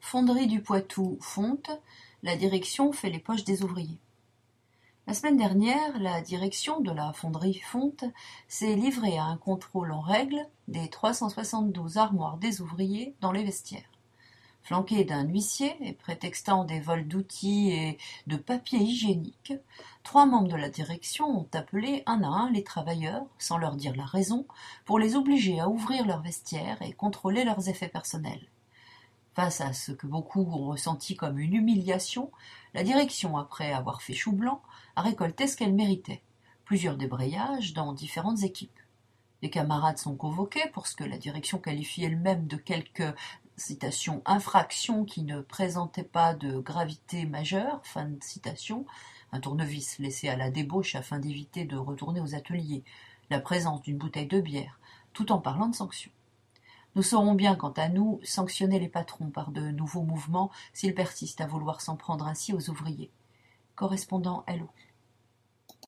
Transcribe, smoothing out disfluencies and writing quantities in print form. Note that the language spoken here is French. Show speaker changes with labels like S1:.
S1: Fonderie du Poitou fonte, la direction fait les poches des ouvriers. La semaine dernière, la direction de la fonderie fonte s'est livrée à un contrôle en règle des 372 armoires des ouvriers dans les vestiaires. Flanqués d'un huissier et prétextant des vols d'outils et de papier hygiénique, 3 membres de la direction ont appelé un à un les travailleurs, sans leur dire la raison, pour les obliger à ouvrir leurs vestiaires et contrôler leurs effets personnels. Face à ce que beaucoup ont ressenti comme une humiliation, la direction, après avoir fait chou blanc, a récolté ce qu'elle méritait, plusieurs débrayages dans différentes équipes. Les camarades sont convoqués pour ce que la direction qualifie elle-même de quelques citation, infractions qui ne présentaient pas de gravité majeure, fin de citation, un tournevis laissé à la débauche afin d'éviter de retourner aux ateliers, la présence d'une bouteille de bière, tout en parlant de sanctions. Nous saurons bien, quant à nous, sanctionner les patrons par de nouveaux mouvements s'ils persistent à vouloir s'en prendre ainsi aux ouvriers. Correspondant LO.